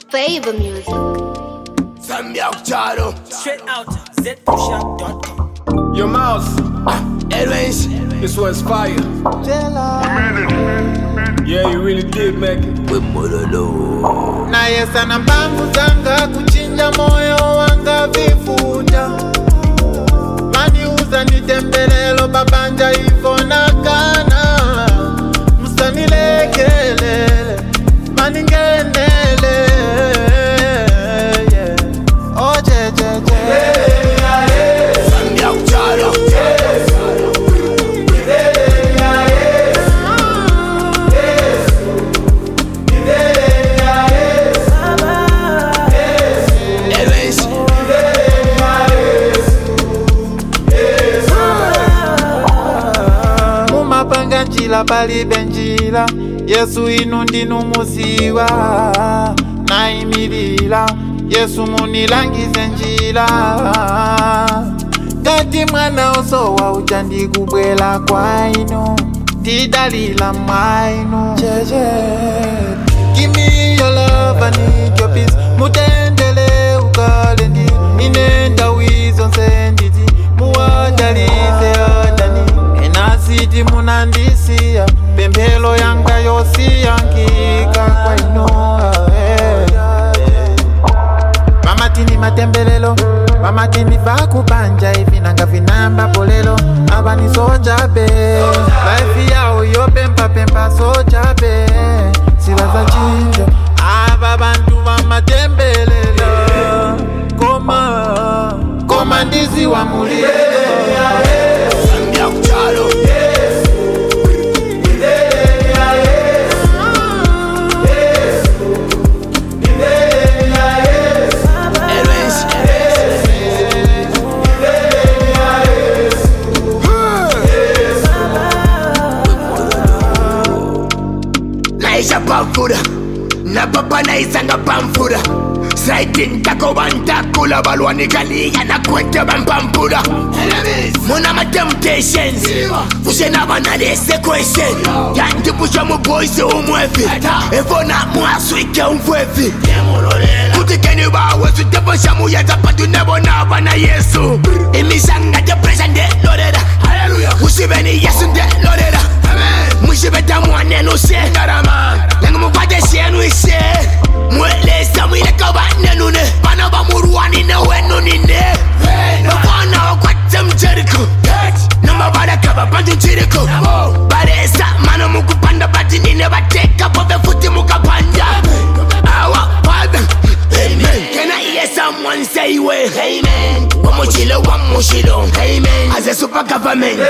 Favor music. Straight out zpushup.com. Your mouse. Airways. This one's fire. Yeah, you really did make it. Naye sana mbangu zanga kuchinja moyo wanga vifuja. Mani uza nitembelelo babanja hivyo nakana. Musanilekelele mani ngenele. Oh je je je. Njila pali benjila Yesu inu ndinu muziwa naimilila Yesu munilangize njila Gati mwana osowa ujandi kubwela kwa inu Didalila mwainu Give me your love, I need your peace Mutendele ukalendi Inenda wizo senditi Muwadalize adani Enasiti munandisia Pembelo yanga yosi yankika kwa inoa Mama tini matembelelo Mama tini vakubanja Ivi nanga vinamba polelo Abani soja be Life yao yo pempa pempa soja be Sila za chinja Aba bantu wa matembelelo Koma ndizi wa mulilo Naisha pamfura na papa naisanga pamfura Saitin tako bantakula balwani kaliya na kwete bampampura Muna ma temptations Fushena banale sequation Yanti pusha mu boys umwefi Efona muaswike umfwefi Kutikeni bawe sutepusha muyeza patu nebona bana Yesu Imishanga depresha nde loreda Ushibeni Yesu nde loreda Mushibeta mwanenu se Nangu mupate shenu ishe Mwelesa mwile kabane nune Bana ba muruani ne wenu nine Mafana wakwate mjeriko Nama bada kaba bantu njiriko Baresa mano mukupanda bati nine bateka Pope futi mukapanda Awa father Amen Can I hear someone say we Amen Wamushilo Amen As a super government